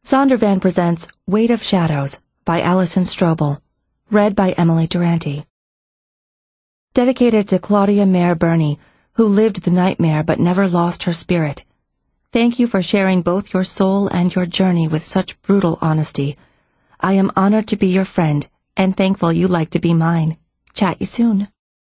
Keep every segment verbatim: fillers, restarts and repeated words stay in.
Zondervan presents Weight of Shadows by Alison Strobel, read by Emily Durante. Dedicated to Claudia Mare Burney, who lived the nightmare but never lost her spirit. Thank you for sharing both your soul and your journey with such brutal honesty. I am honored to be your friend and thankful you like to be mine. Chat you soon.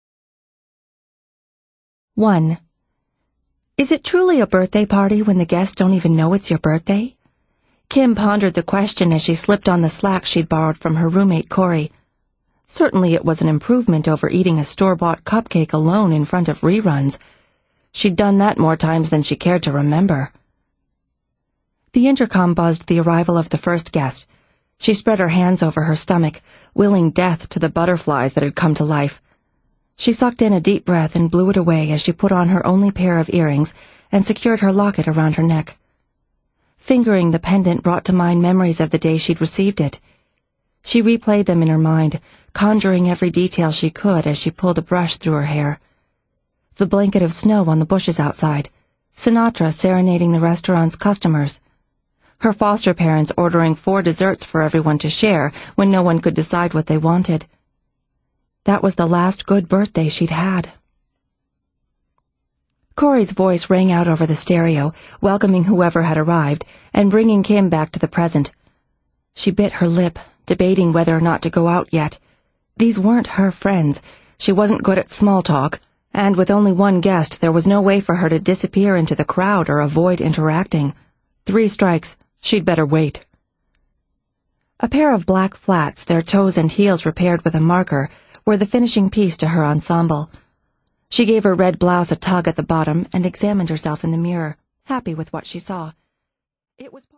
one. Is it truly a birthday party when the guests don't even know it's your birthday? Kim pondered the question as she slipped on the slacks she'd borrowed from her roommate Corey. Certainly it was an improvement over eating a store-bought cupcake alone in front of reruns. She'd done that more times than she cared to remember. The intercom buzzed the arrival of the first guest. She spread her hands over her stomach, willing death to the butterflies that had come to life. She sucked in a deep breath and blew it away as she put on her only pair of earrings and secured her locket around her neck. Fingering the pendant brought to mind memories of the day she'd received it. She replayed them in her mind, conjuring every detail she could as she pulled a brush through her hair. The blanket of snow on the bushes outside, Sinatra serenading the restaurant's customers, her foster parents ordering four desserts for everyone to share when no one could decide what they wanted. That was the last good birthday she'd had. Corey's voice rang out over the stereo, welcoming whoever had arrived and bringing Kim back to the present. She bit her lip, debating whether or not to go out yet. These weren't her friends. She wasn't good at small talk, and with only one guest, there was no way for her to disappear into the crowd or avoid interacting. Three strikes. She'd better wait. A pair of black flats, their toes and heels repaired with a marker, were the finishing piece to her ensemble. She gave her red blouse a tug at the bottom and examined herself in the mirror, happy with what she saw. It was